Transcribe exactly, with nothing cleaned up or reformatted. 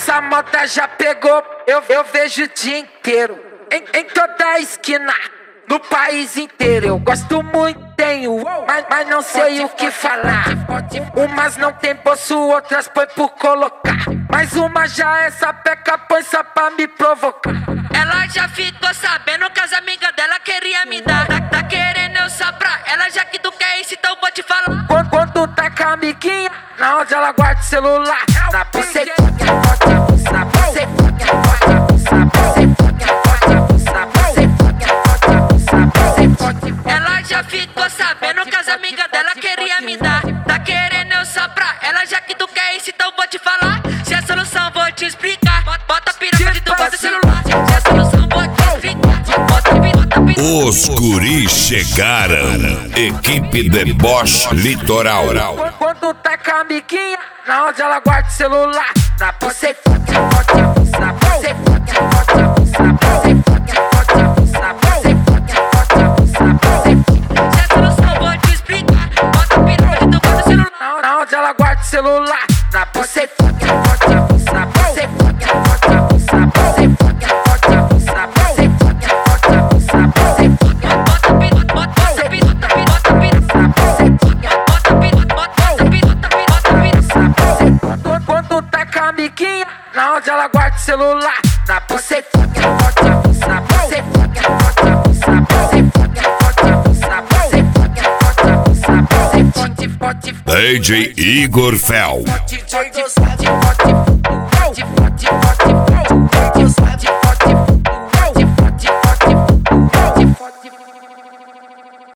essa moda já pegou, eu, eu vejo o dia inteiro, em, em toda esquina, no país inteiro. Eu gosto muito, tenho, mas, mas não sei o que falar. Umas não tem bolso, outras põe por colocar, mas uma já é sapeca, põe só pra me provocar. Ela já ficou sabendo que as amigas dela queria me dar. Tá, tá querendo eu soprar, ela já que tu quer isso, então vou te falar. Quando, quando tá com a amiguinha, na onde ela guarda o celular, na bucetinha, bota a buça, na bucetinha, bota a buça, na bucetinha, bota a buça, na bucetinha, bota a buça, na bucetinha. Ela já ficou sabendo que as amigas dela queria me dar. Tá querendo eu soprar, ela já que tu quer isso, então vou te falar. Se a solução vou te explicar, bota a piroca de tu bota o celular. Se a solução vou te explicar, bota a piroca. Os guris chegaram, equipe Deboche Litoral. Quando tá com a amiguinha, na onde ela guarda o celular, na bucetinha, bota a buça, na bucetinha, bota a buça, na bucetinha, bota a buça, na bucetinha, bota a buça, na bucetinha. Se a solução vou te explicar, bota a piroca de tu bota o celular. Na onde ela guarda o celular, na bucetinha, bota a buça, na bucetinha, bota a buça, na bucetinha, bota a buça, na bucetinha, bota a buça, na bucetinha. Bota a piroca, bota a piroca, bota a piroca, bota a piroca, bota a piroca, bota a piroca. Quando tá com a amiguinha, na onde ela guarda o celular, na bucetinha, bota a buça, na bucetinha, bota a buça, na bucetinha, bota a buça, na bucetinha, bota a buça, na bucetinha. D J Igor Fel. Pode, pode, pode, pode.